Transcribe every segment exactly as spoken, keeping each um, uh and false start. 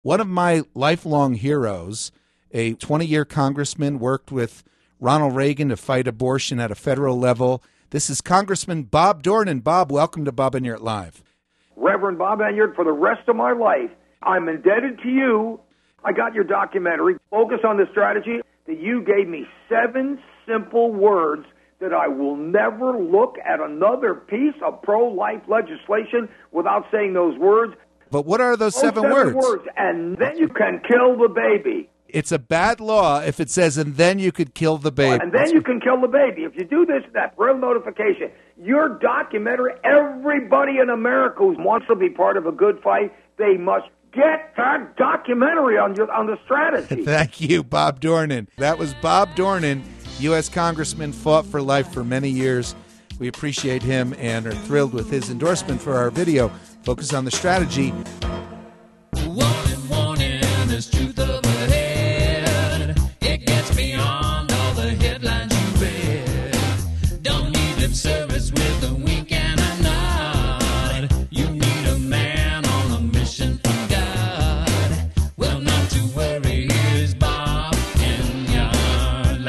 One of my lifelong heroes, a twenty-year congressman, worked with Ronald Reagan to fight abortion at a federal level. This is Congressman Bob Dornan. Bob, welcome to Bob Enyart Live. Reverend Bob Enyart, for the rest of my life, I'm indebted to you. I got your documentary, Focus on the Strategy, that you gave me seven simple words that I will never look at another piece of pro-life legislation without saying those words. But what are those those seven, seven words? words? And then you can kill the baby. It's a bad law if it says, and then you could kill the baby. And then you can kill the baby. If you do this, that real notification, your documentary, everybody in America who wants to be part of a good fight, they must get that documentary on your, on the strategy. Thank you, Bob Dornan. That was Bob Dornan, U S Congressman, fought for life for many years. We appreciate him and are thrilled with his endorsement for our video, Focus on the Strategy. Warning, warning, there's truth up ahead. It gets beyond all the headlines you read. Don't need lip service with a wink and a nod. You need a man on a mission from God. Well, not to worry, here's Bob Enyart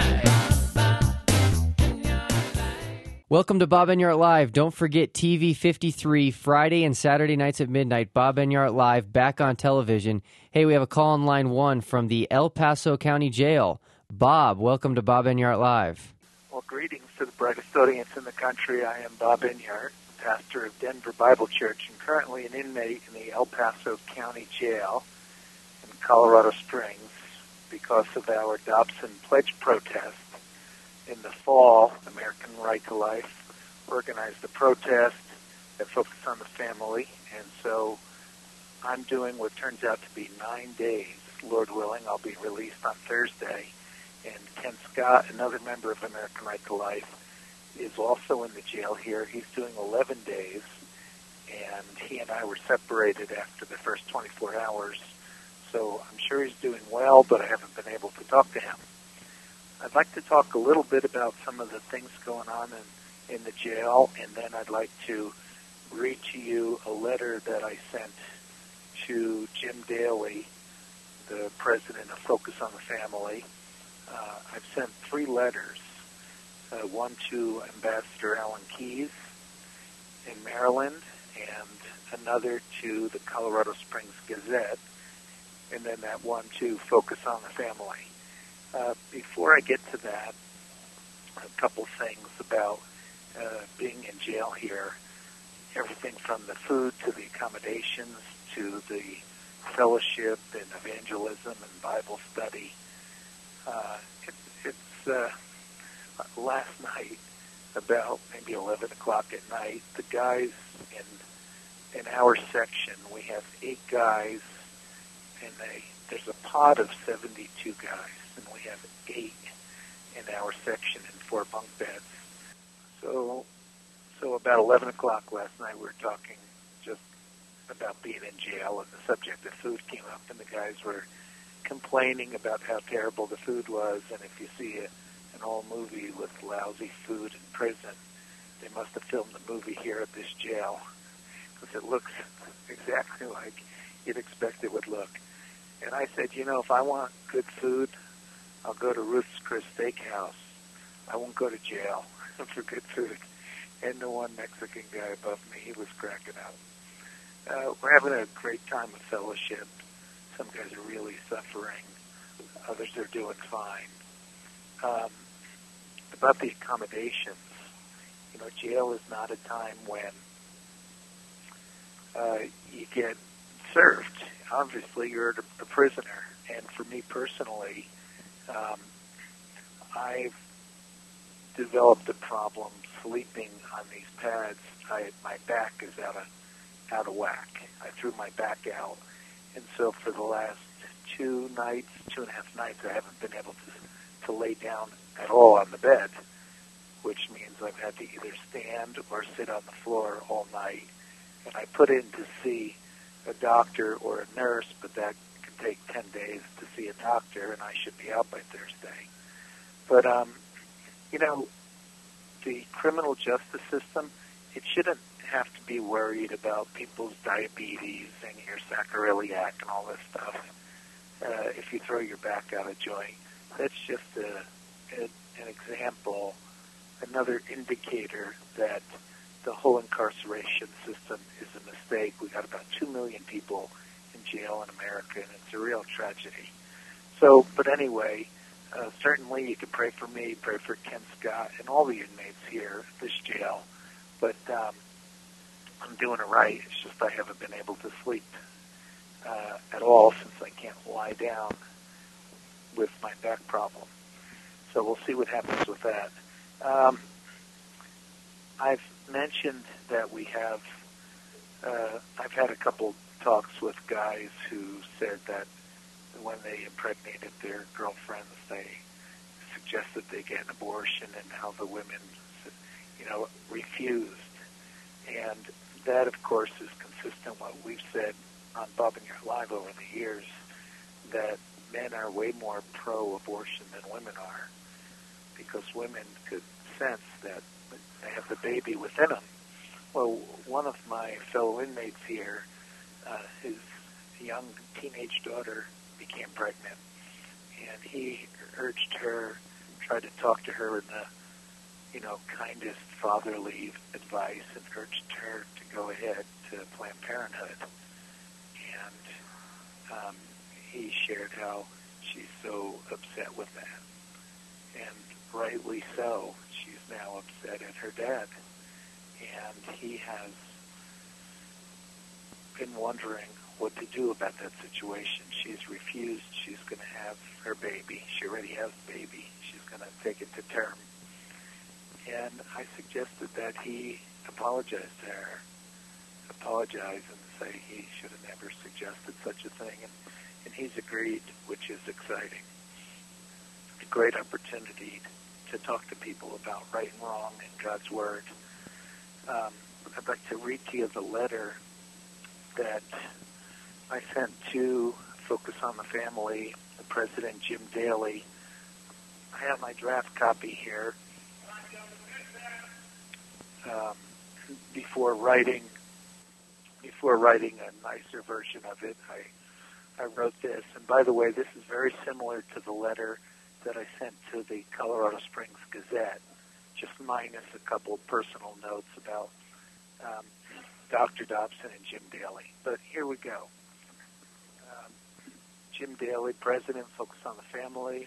Live. Welcome to Bob Enyart Live. Don't forget T V fifty-three, Friday and Saturday nights at midnight. Bob Enyart Live, back on television. Hey, we have a call on line one from the El Paso County Jail. Bob, welcome to Bob Enyart Live. Well, greetings to the brightest audience in the country. I am Bob Enyart, pastor of Denver Bible Church, and currently an inmate in the El Paso County Jail in Colorado Springs because of our Dobson Pledge protest. In the fall, American Right to Life organized a protest that focused on the family, and so I'm doing what turns out to be nine days. Lord willing, I'll be released on Thursday, and Ken Scott, another member of American Right to Life, is also in the jail here. He's doing eleven days, and he and I were separated after the first twenty-four hours, so I'm sure he's doing well, but I haven't been able to talk to him. I'd like to talk a little bit about some of the things going on in, in the jail, and then I'd like to read to you a letter that I sent to Jim Daly, the president of Focus on the Family. Uh, I've sent three letters, uh, one to Ambassador Alan Keyes in Maryland, and another to the Colorado Springs Gazette, and then that one to Focus on the Family. Uh, before I get to that, a couple things about uh, being in jail here. Everything from the food to the accommodations to the fellowship and evangelism and Bible study. Uh, it, it's uh, last night, about maybe eleven o'clock at night, the guys in in our section, we have eight guys, and they, there's a pod of seventy-two guys. And we have eight in our section in four bunk beds. So, so about eleven o'clock last night, we were talking just about being in jail, and the subject of food came up, and the guys were complaining about how terrible the food was, and if you see a, an old movie with lousy food in prison, they must have filmed the movie here at this jail, because it looks exactly like you'd expect it would look. And I said, you know, if I want good food, I'll go to Ruth's Chris Steakhouse. I won't go to jail for good food. And the one Mexican guy above me, he was cracking up. Uh, we're having a great time of fellowship. Some guys are really suffering. Others are doing fine. Um, about the accommodations, you know, jail is not a time when uh, you get served. Obviously, you're a, a prisoner. And for me personally, Um, I've developed a problem sleeping on these pads. I, my back is out of out of whack. I threw my back out, and so for the last two nights, two and a half nights, I haven't been able to to lay down at all on the bed, which means I've had to either stand or sit on the floor all night. And I put in to see a doctor or a nurse, but that take ten days to see a doctor, and I should be out by Thursday. But, um, you know, the criminal justice system, it shouldn't have to be worried about people's diabetes and your sacroiliac and all this stuff uh, if you throw your back out of joint. That's just a, a, an example, another indicator that the whole incarceration system is a mistake. We got about two million people in jail in America, and it's a real tragedy. So, but anyway, uh, certainly you can pray for me, pray for Ken Scott, and all the inmates here at this jail. But um, I'm doing it right. It's just I haven't been able to sleep uh, at all since I can't lie down with my back problem. So we'll see what happens with that. Um, I've mentioned that we have, uh, I've had a couple talks with guys who said that when they impregnated their girlfriends, they suggested they get an abortion, and how the women, you know, refused. And that, of course, is consistent with what we've said on Bob and Your Live over the years, that men are way more pro-abortion than women are, because women could sense that they have the baby within them. Well, one of my fellow inmates here, uh, his young teenage daughter became pregnant, and he urged her, tried to talk to her in the, you know, kindest fatherly advice, and urged her to go ahead to Planned Parenthood. And um, he shared how she's so upset with that, and rightly so. She's now upset at her dad, and he has been wondering what to do about that situation. She's refused. She's going to have her baby. She already has the baby. She's going to take it to term. And I suggested that he apologize to her, apologize and say he should have never suggested such a thing. And, and he's agreed, which is exciting. A great opportunity to talk to people about right and wrong and God's Word. Um, I'd like to read to you the letter that I sent to Focus on the Family, the President Jim Daly. I have my draft copy here. Um, before writing, before writing a nicer version of it, I I wrote this. And by the way, this is very similar to the letter that I sent to the Colorado Springs Gazette, just minus a couple of personal notes about um, Doctor Dobson and Jim Daly. But here we go. Um, Jim Daly, President, Focus on the Family,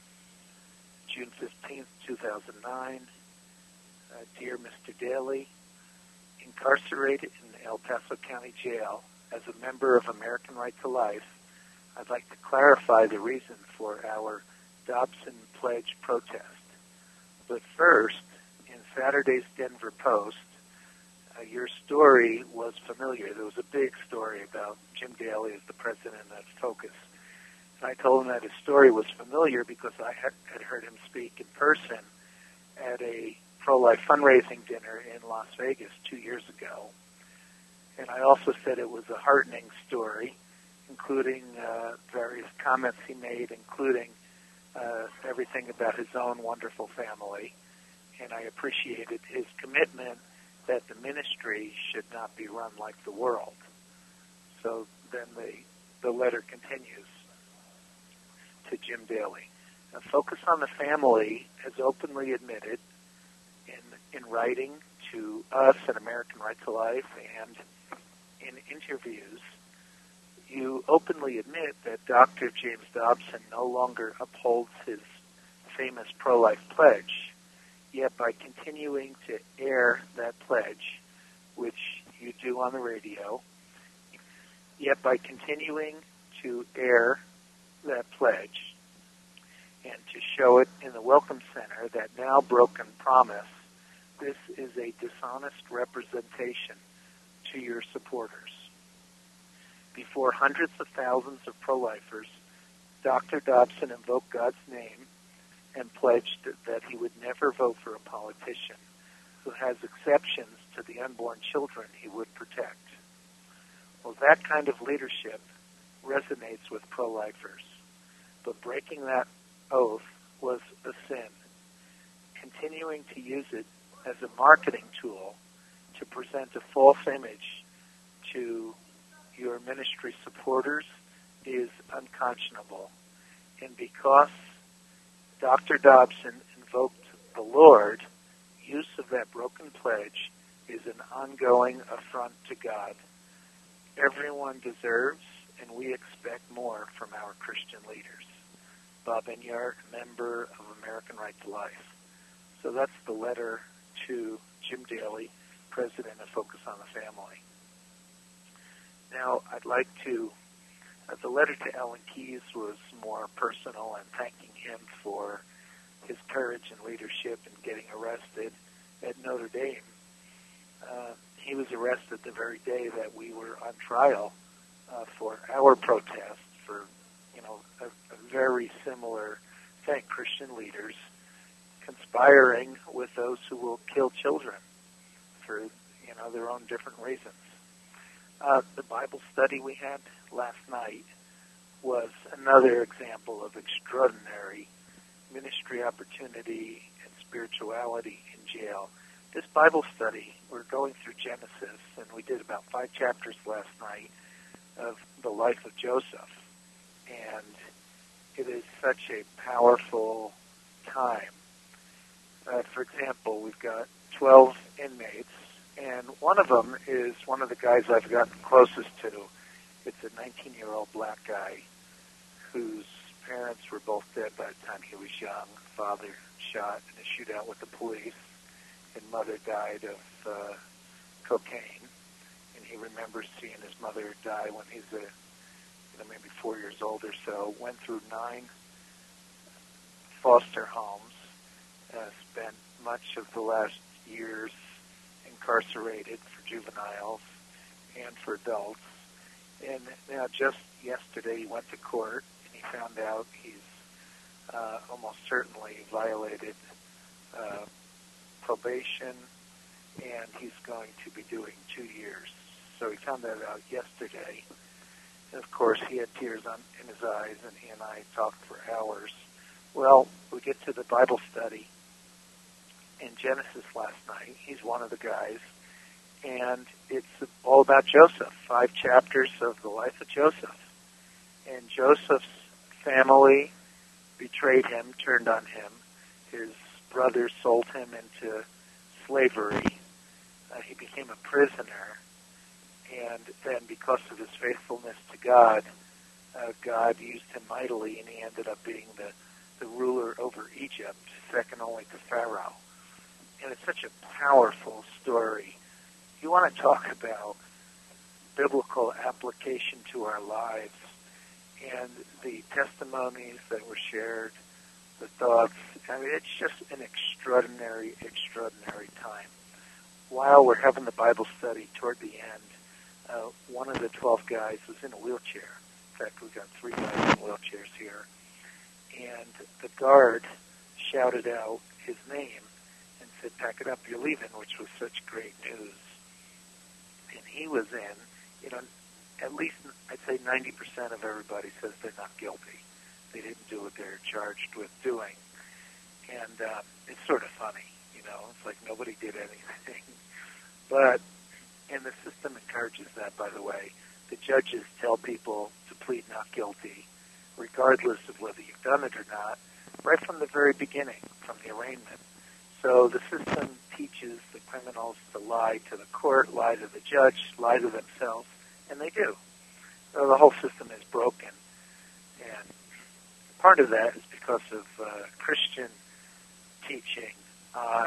June fifteenth, two thousand nine. Uh, Dear Mister Daly, incarcerated in El Paso County Jail as a member of American Right to Life, I'd like to clarify the reason for our Dobson Pledge protest. But first, in Saturday's Denver Post, uh, your story was familiar. There was a big story about Jim Daly as the president of Focus. And I told him that his story was familiar because I had, had heard him speak in person at a pro-life fundraising dinner in Las Vegas two years ago. And I also said it was a heartening story, including uh, various comments he made, including uh, everything about his own wonderful family. And I appreciated his commitment that the ministry should not be run like the world. So then the, the letter continues to Jim Daly. Now, Focus on the Family has openly admitted in, in writing to us at American Right to Life and in interviews, you openly admit that Doctor James Dobson no longer upholds his famous pro-life pledge, yet by continuing to air that pledge, which you do on the radio, yet by continuing to air that pledge and to show it in the Welcome Center, that now broken promise, this is a dishonest representation to your supporters. Before hundreds of thousands of pro-lifers, Doctor Dobson invoked God's name and pledged that he would never vote for a politician who has exceptions to the unborn children he would protect. Well, that kind of leadership resonates with pro-lifers, but breaking that oath was a sin. Continuing to use it as a marketing tool to to present a false image to your ministry supporters is unconscionable. And because Doctor Dobson invoked the Lord, use of that broken pledge is an ongoing affront to God. Everyone deserves, and we expect more from our Christian leaders. Bob Enyart, member of American Right to Life. So that's the letter to Jim Daly, president of Focus on the Family. Now, I'd like to, uh, the letter to Alan Keyes was more personal and thanking him for his courage and leadership in getting arrested at Notre Dame. Uh, he was arrested the very day that we were on trial uh, for our protest for, you know, a, a very similar thing, Christian leaders conspiring with those who will kill children for, you know, their own different reasons. Uh, the Bible study we had last night was another example of extraordinary ministry opportunity and spirituality in jail. This Bible study, we're going through Genesis, and we did about five chapters last night of the life of Joseph. And it is such a powerful time. Uh, for example, we've got twelve inmates, and one of them is one of the guys I've gotten closest to. It's a nineteen-year-old black guy whose parents were both dead by the time he was young. Father shot in a shootout with the police, and mother died of uh, cocaine. And he remembers seeing his mother die when he's a, you know, maybe four years old or so. Went through nine foster homes. Uh, spent much of the last years incarcerated for juveniles and for adults. And now just yesterday he went to court and he found out he's uh, almost certainly violated uh, probation, and he's going to be doing two years. So he found that out yesterday. And of course he had tears on, in his eyes, and he and I talked for hours. Well, we get to the Bible study in Genesis last night. He's one of the guys, and it's all about Joseph, five chapters of the life of Joseph. And Joseph's family betrayed him, turned on him. His brothers sold him into slavery. Uh, he became a prisoner, and then because of his faithfulness to God, uh, God used him mightily, and he ended up being the, the ruler over Egypt, second only to Pharaoh. And it's such a powerful story. You want to talk about biblical application to our lives, and the testimonies that were shared, the thoughts. I mean, it's just an extraordinary, extraordinary time. While we're having the Bible study toward the end, uh, one of the twelve guys was in a wheelchair. In fact, we've got three guys in wheelchairs here. And the guard shouted out his name and said, "Pack it up, you're leaving," which was such great news. And he was in, you know, at least I'd say ninety percent of everybody says they're not guilty. They didn't do what they're charged with doing. And um, it's sort of funny, you know. It's like nobody did anything. But, and the system encourages that, by the way. The judges tell people to plead not guilty, regardless of whether you've done it or not, right from the very beginning, from the arraignment. So the system teaches the criminals to lie to the court, lie to the judge, lie to themselves, and they do. So the whole system is broken. And part of that is because of uh, Christian teaching on...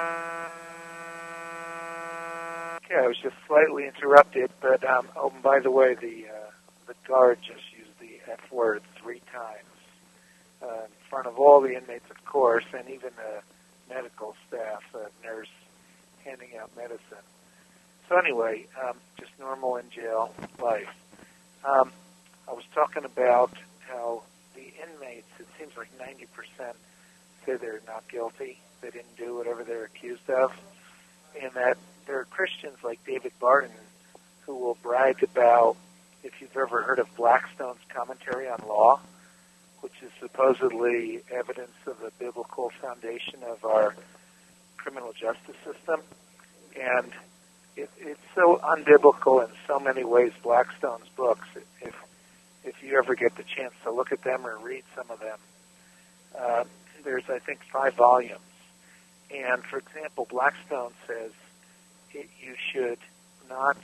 Okay, I was just slightly interrupted, but, um, oh, and by the way, the uh, the guard just used the F word three times uh, in front of all the inmates, of course, and even the medical staff, a nurse handing out medicine. So anyway, um, just normal in jail life. Um, I was talking about how the inmates, it seems like ninety percent say they're not guilty. They didn't do whatever they're accused of. And that there are Christians like David Barton who will brag about, if you've ever heard of Blackstone's Commentary on Law, which is supposedly evidence of the biblical foundation of our criminal justice system. And it, it's so unbiblical in so many ways, Blackstone's books. If if you ever get the chance to look at them or read some of them, uh, there's, I think, five volumes. And, for example, Blackstone says it, you should not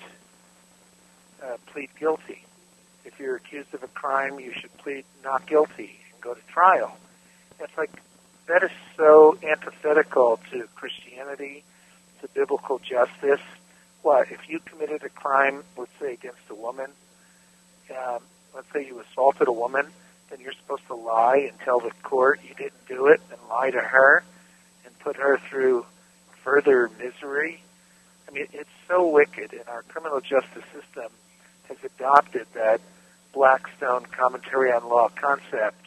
uh, plead guilty. If you're accused of a crime, you should plead not guilty and go to trial. It's like, that is so antithetical to Christianity, to biblical justice. What, if you committed a crime, let's say, against a woman, um, let's say you assaulted a woman, then you're supposed to lie and tell the court you didn't do it and lie to her and put her through further misery. I mean, it's so wicked, and our criminal justice system has adopted that Blackstone commentary on law concept.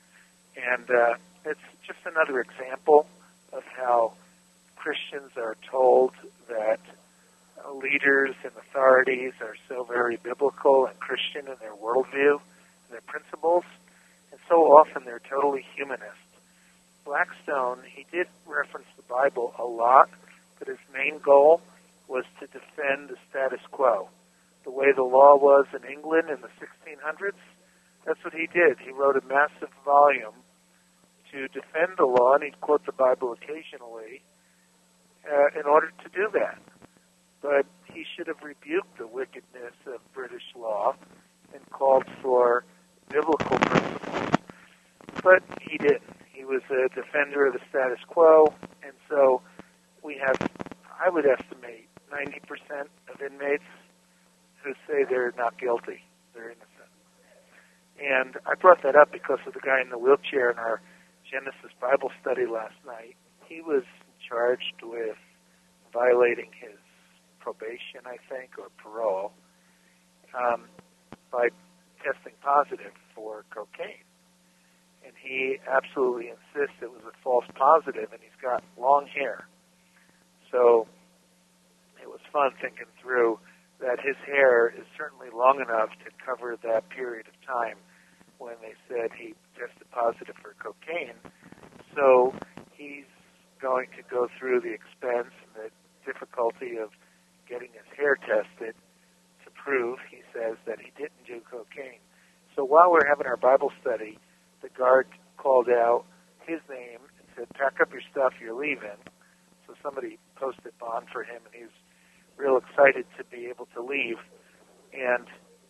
And uh, it's just another example of how Christians are told that uh, leaders and authorities are so very biblical and Christian in their worldview and their principles, and so often they're totally humanist. Blackstone, he did reference the Bible a lot, but his main goal was to defend the status quo. The way the law was in England in the sixteen hundreds, that's what he did. He wrote a massive volume to defend the law, and he'd quote the Bible occasionally uh, in order to do that. But he should have rebuked the wickedness of British law and called for biblical principles. But he didn't. He was a defender of the status quo, and so we have, I would estimate, ninety percent of inmates who say they're not guilty, they're innocent. And I brought that up because of the guy in the wheelchair in our Genesis Bible study last night. He was charged with violating his probation, I think, or parole, um, by testing positive for cocaine. And he absolutely insists it was a false positive, and he's got long hair. So it was fun thinking through that his hair is certainly long enough to cover that period of time when they said he tested positive for cocaine. So he's going to go through the expense and the difficulty of getting his hair tested to prove, he says, that he didn't do cocaine. So while we're having our Bible study, the guard called out his name and said, "Pack up your stuff, you're leaving." So somebody posted bond for him, and he's real excited to be able to leave. And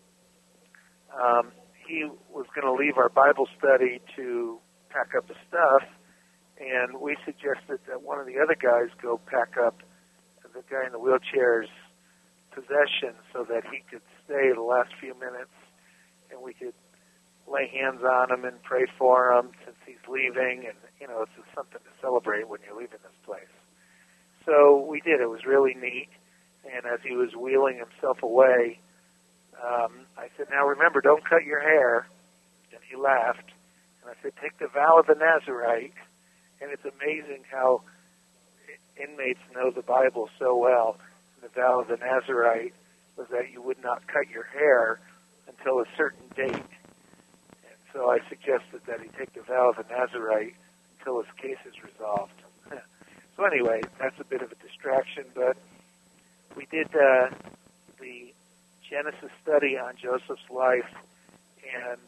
um, he was going to leave our Bible study to pack up his stuff, and we suggested that one of the other guys go pack up the guy in the wheelchair's possessions so that he could stay the last few minutes, and we could lay hands on him and pray for him since he's leaving, and, you know, it's just something to celebrate when you're leaving this place. So we did. It was really neat. And as he was wheeling himself away, um, I said, "Now remember, don't cut your hair." And he laughed. And I said, "Take the vow of the Nazarite." And it's amazing how inmates know the Bible so well. And the vow of the Nazarite was that you would not cut your hair until a certain date. And so I suggested that he take the vow of the Nazarite until his case is resolved. So anyway, that's a bit of a distraction, but we did uh, the Genesis study on Joseph's life, and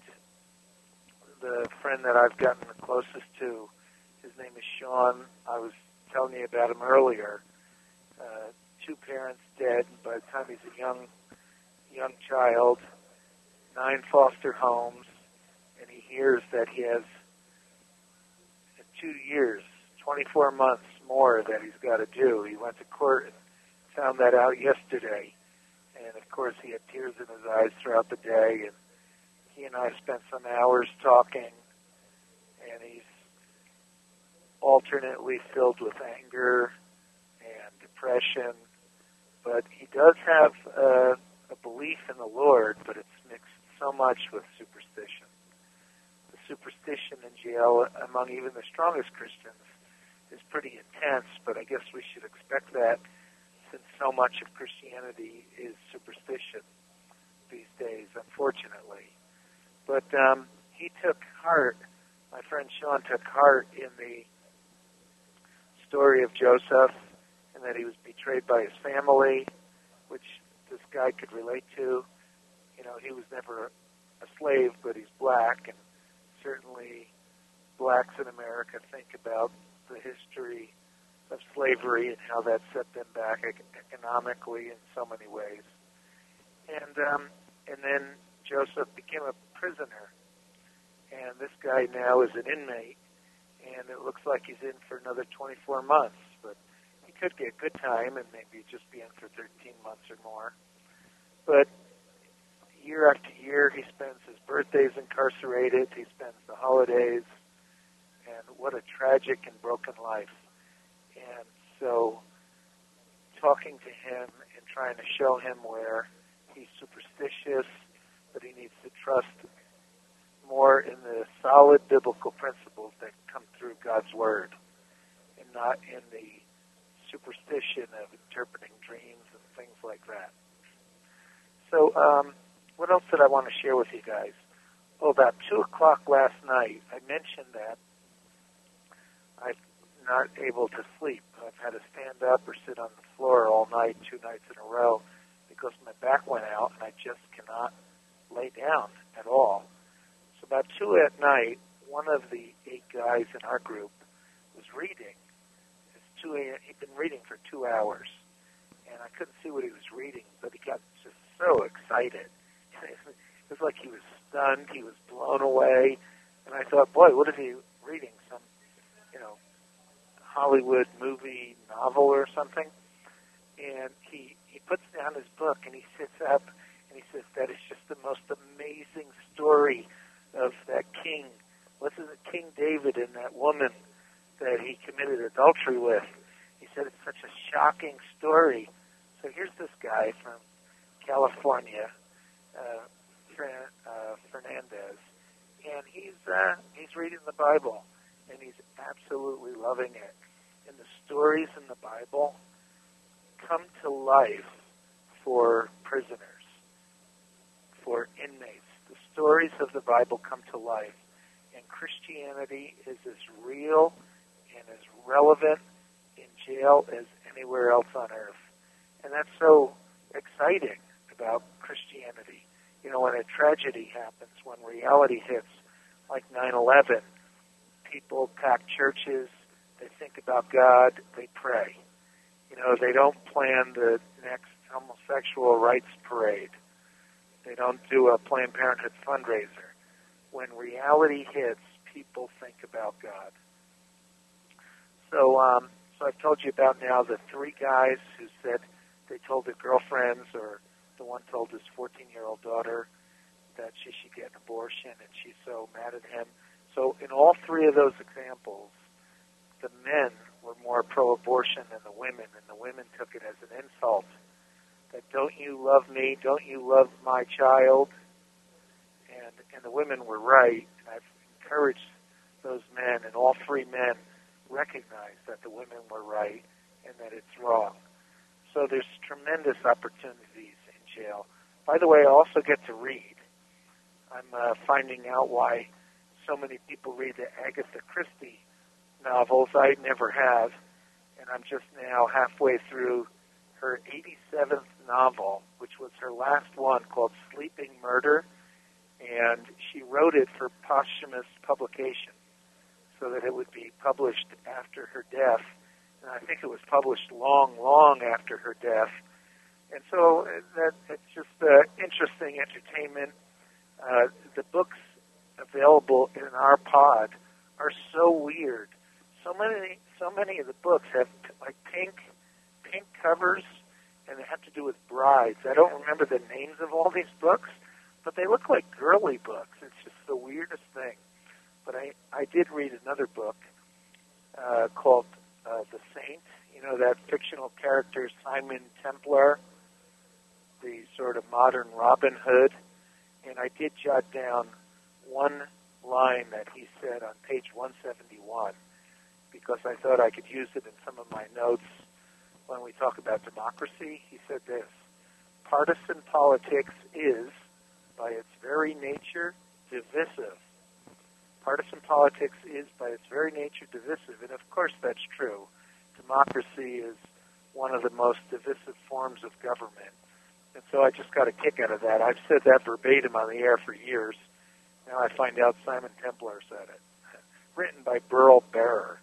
the friend that I've gotten the closest to, his name is Sean. I was telling you about him earlier. Uh, two parents dead by the time he's a young, young child, nine foster homes, and he hears that he has two years, twenty-four months more that he's got to do. He went to court and found that out yesterday. And, of course, he had tears in his eyes throughout the day. And he and I spent some hours talking. And he's alternately filled with anger and depression. But he does have uh, a belief in the Lord, but it's mixed so much with superstition. The superstition in jail among even the strongest Christians is pretty intense, but I guess we should expect that since so much of Christianity is superstition these days, unfortunately. But um, he took heart, my friend Sean took heart in the story of Joseph, and that he was betrayed by his family, which this guy could relate to. You know, he was never a slave, but he's black, and certainly blacks in America think about the history of slavery and how that set them back economically in so many ways. And um, and then Joseph became a prisoner, and this guy now is an inmate, and it looks like he's in for another twenty-four months, but he could get good time and maybe just be in for thirteen months or more. But year after year, he spends his birthdays incarcerated, he spends the holidays, and what a tragic and broken life. And so talking to him and trying to show him where he's superstitious, but he needs to trust more in the solid biblical principles that come through God's Word and not in the superstition of interpreting dreams and things like that. So um, what else did I want to share with you guys? Oh, about two o'clock last night, I mentioned that I'm not able to sleep. I've had to stand up or sit on the floor all night, two nights in a row, because my back went out and I just cannot lay down at all. So about two at night, one of the eight guys in our group was reading. It's two a.m. He'd been reading for two hours, and I couldn't see what he was reading, but he got just so excited. It was like he was stunned. He was blown away. And I thought, boy, what is he reading? Some, you know, Hollywood movie novel or something? And he, he puts down his book, and he sits up, and he says, that is just the most amazing story of that king. What's it, King David and that woman that he committed adultery with. He said it's such a shocking story. So here's this guy from California, uh, Fern, uh, Fernandez, and he's uh, he's reading the Bible, and he's absolutely loving it. And the stories in the Bible come to life for prisoners, for inmates. The stories of the Bible come to life, and Christianity is as real and as relevant in jail as anywhere else on earth. And that's so exciting about Christianity. You know, when a tragedy happens, when reality hits, like nine eleven, people pack churches, they think about God, they pray. You know, they don't plan the next homosexual rights parade. They don't do a Planned Parenthood fundraiser. When reality hits, people think about God. So, um, so I've told you about now the three guys who said they told their girlfriends, or the one told his fourteen-year-old daughter that she should get an abortion, and she's so mad at him. So in all three of those examples, the men were more pro-abortion than the women, and the women took it as an insult. That don't you love me? Don't you love my child? And and the women were right, and I've encouraged those men, and all three men recognize that the women were right and that it's wrong. So there's tremendous opportunities in jail. By the way, I also get to read. I'm uh, finding out why so many people read the Agatha Christie novels. I never have, and I'm just now halfway through her eighty-seventh novel, which was her last one, called Sleeping Murder, and she wrote it for posthumous publication so that it would be published after her death. And I think it was published long, long after her death. And so that it's just uh, interesting entertainment. Uh, the books available in our pod are so weird. So many, so many of the books have like pink, pink covers, and they have to do with brides. I don't remember the names of all these books, but they look like girly books. It's just the weirdest thing. But I, I did read another book uh, called uh, The Saint. You know, that fictional character Simon Templar, the sort of modern Robin Hood. And I did jot down one line that he said on page one seventy-one because I thought I could use it in some of my notes when we talk about democracy. He said this: partisan politics is, by its very nature, divisive. Partisan politics is, by its very nature, divisive. And of course that's true. Democracy is one of the most divisive forms of government. And so I just got a kick out of that. I've said that verbatim on the air for years. Now I find out Simon Templar said it. Written by Burl Barer.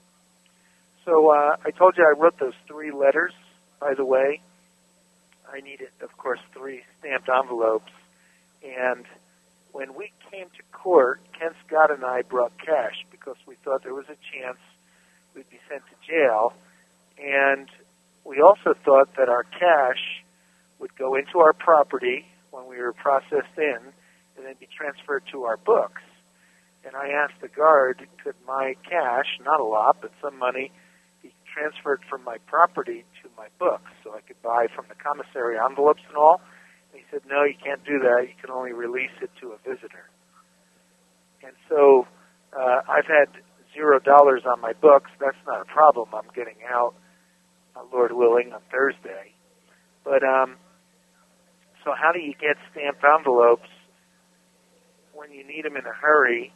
So uh, I told you I wrote those three letters, by the way. I needed, of course, three stamped envelopes. And when we came to court, Ken Scott and I brought cash because we thought there was a chance we'd be sent to jail. And we also thought that our cash would go into our property when we were processed in and then be transferred to our books. And I asked the guard, could my cash, not a lot, but some money, be transferred from my property to my books so I could buy from the commissary envelopes and all? And he said, no, you can't do that. You can only release it to a visitor. And so uh, I've had zero dollars on my books. That's not a problem. I'm getting out, uh, Lord willing, on Thursday. But um, so how do you get stamped envelopes when you need them in a hurry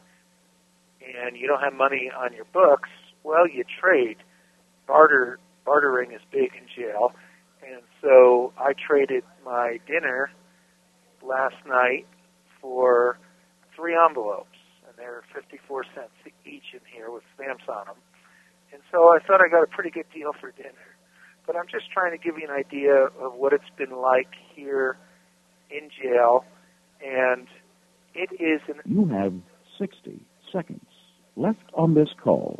and you don't have money on your books? Well, you trade. Barter, bartering is big in jail. And so I traded my dinner last night for three envelopes, and they're fifty-four cents each in here with stamps on them. And so I thought I got a pretty good deal for dinner. But I'm just trying to give you an idea of what it's been like here in jail, and it is an... You have sixty seconds left on this call.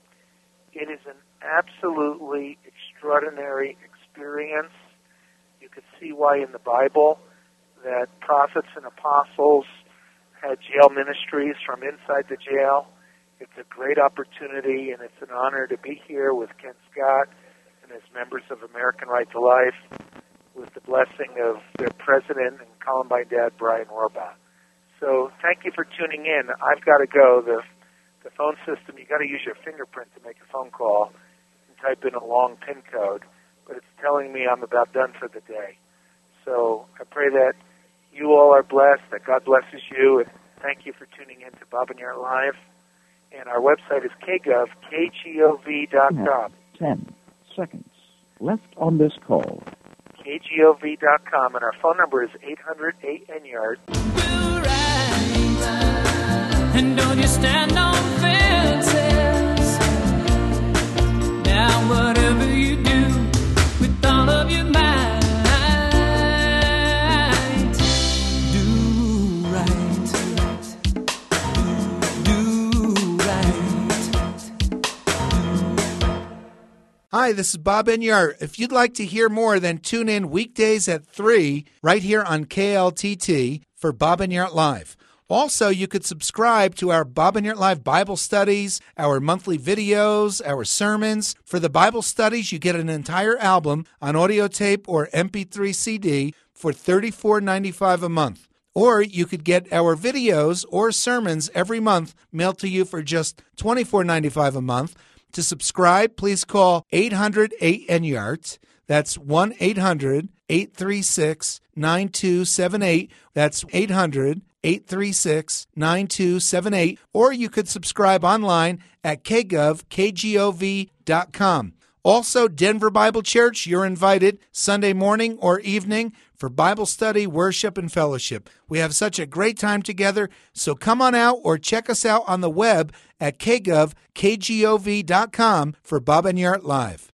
It is an absolutely extraordinary experience. You could see why in the Bible that prophets and apostles had jail ministries from inside the jail. It's a great opportunity, and it's an honor to be here with Ken Scott and his members of American Right to Life with the blessing of their president and Columbine dad, Brian Rohrbaugh. So thank you for tuning in. I've got to go. The, the phone system, you got to use your fingerprint to make a phone call and type in a long PIN code, but it's telling me I'm about done for the day. So I pray that you all are blessed, that God blesses you, and thank you for tuning in to Bob and Yart Live. And our website is k gov, K G O V dot com. Ten seconds left on this call. K G O V dot com, and our phone number is eight hundred eight N yard. We'll ride, and don't you stand on fences. Now whatever you do with all of your might, do right, do right. Hi, this is Bob Enyart. If you'd like to hear more, then tune in weekdays at three right here on K L T T for Bob Enyart Live. Also, you could subscribe to our Bob Enyart Live Bible studies, our monthly videos, our sermons. For the Bible studies, you get an entire album on audio tape or M P three C D for thirty-four ninety-five a month. Or you could get our videos or sermons every month mailed to you for just twenty-four ninety-five a month. To subscribe, please call eight hundred eight N yart. That's one eight hundred eight three six nine two seven eight. That's eight hundred eight three six nine two seven eight. Or you could subscribe online at k gov, K G O V dot com. Also, Denver Bible Church, you're invited Sunday morning or evening for Bible study, worship, and fellowship. We have such a great time together, so come on out or check us out on the web at k gov, K G O V dot com for Bob Enyart Live.